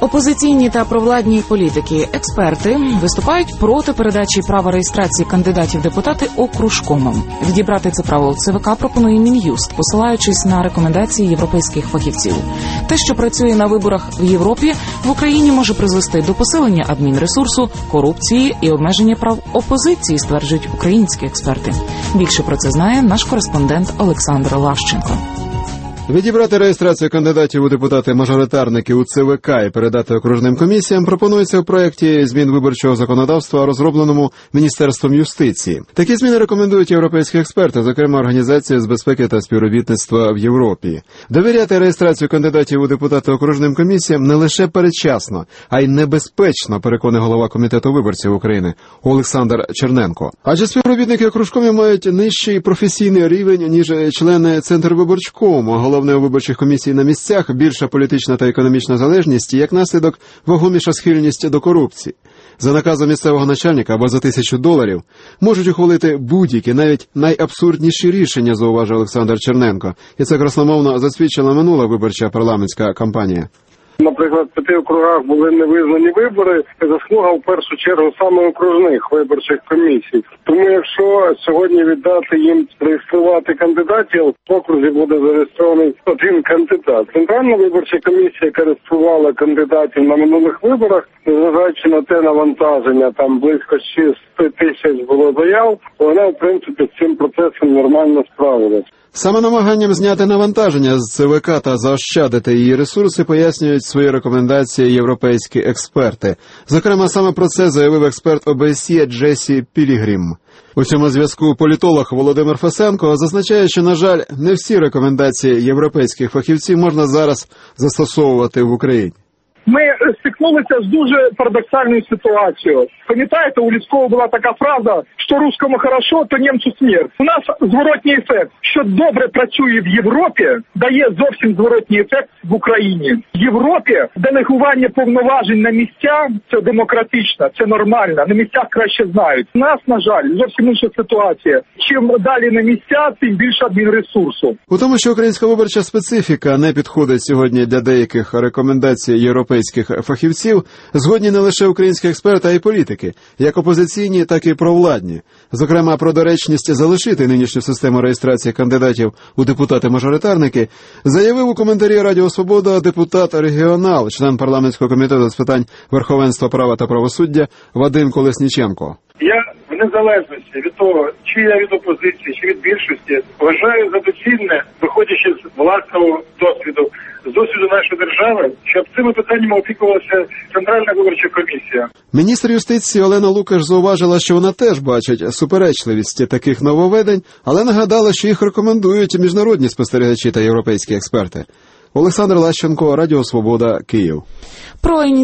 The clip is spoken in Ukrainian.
Опозиційні та провладні політики, експерти виступають проти передачі права реєстрації кандидатів в депутати окружкомом. Відібрати це право в ЦВК пропонує Мін'юст, посилаючись на рекомендації європейських фахівців. Те, що працює на виборах в Європі, в Україні може призвести до посилення адмінресурсу, корупції і обмеження прав опозиції, стверджують українські експерти. Більше про це знає наш кореспондент Олександр Лащенко. Відібрати реєстрацію кандидатів у депутати-мажоритарники у ЦВК і передати окружним комісіям пропонується в проєкті змін виборчого законодавства, розробленому Міністерством юстиції. Такі зміни рекомендують європейські експерти, зокрема Організація з безпеки та співробітництва в Європі. Довіряти реєстрацію кандидатів у депутати окружним комісіям не лише передчасно, а й небезпечно, переконує голова Комітету виборців України Олександр Черненко. Адже співробітники окружкомів мають нижчий професійний рівень, ніж члени Центрвиборчкому. Головне у виборчих комісій на місцях – більша політична та економічна залежність і, як наслідок, вагоміша схильність до корупції. За наказом місцевого начальника або за $1000 можуть ухвалити будь-які, навіть найабсурдніші рішення, зауважив Олександр Черненко. І це красномовно засвідчила минула виборча парламентська кампанія. Наприклад, в 5 округах були невизнані вибори, заслуга в першу чергу саме окружних виборчих комісій. Тому якщо сьогодні віддати їм реєструвати кандидатів, в окрузі буде зареєстрований один кандидат. Центральна виборча комісія, яка реєструвала кандидатів на минулих виборах, незважаючи на те навантаження, там близько 600 тисяч було заяв, вона, в принципі, з цим процесом нормально справилась. Саме намаганням зняти навантаження з ЦВК та заощадити її ресурси пояснюють свої рекомендації європейські експерти. Зокрема, саме про це заявив експерт ОБСЄ Джесі Пілігрім. У цьому зв'язку політолог Володимир Фесенко зазначає, що, на жаль, не всі рекомендації європейських фахівців можна зараз застосовувати в Україні. Ми стикнулися з дуже парадоксальною ситуацією. Пам'ятаєте, у Ліського була така фраза, що русскому хорошо, то німцю смерть. У нас зворотній ефект. Що добре працює в Європі, дає зовсім зворотній ефект в Україні. В Європі делегування повноважень на місця – це демократично, це нормально. На місцях краще знають. У нас, на жаль, зовсім інша ситуація. Чим далі на місця, тим більше адмінресурсу. У тому, що українська виборча специфіка не підходить сьогодні для деяких рекомендацій європейських фахівців, згодні не лише українські експерти, а й політики, як опозиційні, так і провладні. Зокрема, про доречність залишити нинішню систему реєстрації кандидатів у депутати-мажоритарники заявив у коментарі Радіо Свобода депутат-регіонал, член парламентського комітету з питань верховенства права та правосуддя Вадим Колесніченко. Я в незалежності від того, чи я від опозиції, чи від більшості, вважаю за доцільне, виходячи з власного досвіду, з досвіду нашої держави, щоб цими питаннями опікувалася Центральна виборча комісія. Міністр юстиції Олена Лукаш зауважила, що вона теж бачить суперечливість таких нововведень, але нагадала, що їх рекомендують міжнародні спостерігачі та європейські експерти. Олександр Лащенко, Радіо Свобода, Київ.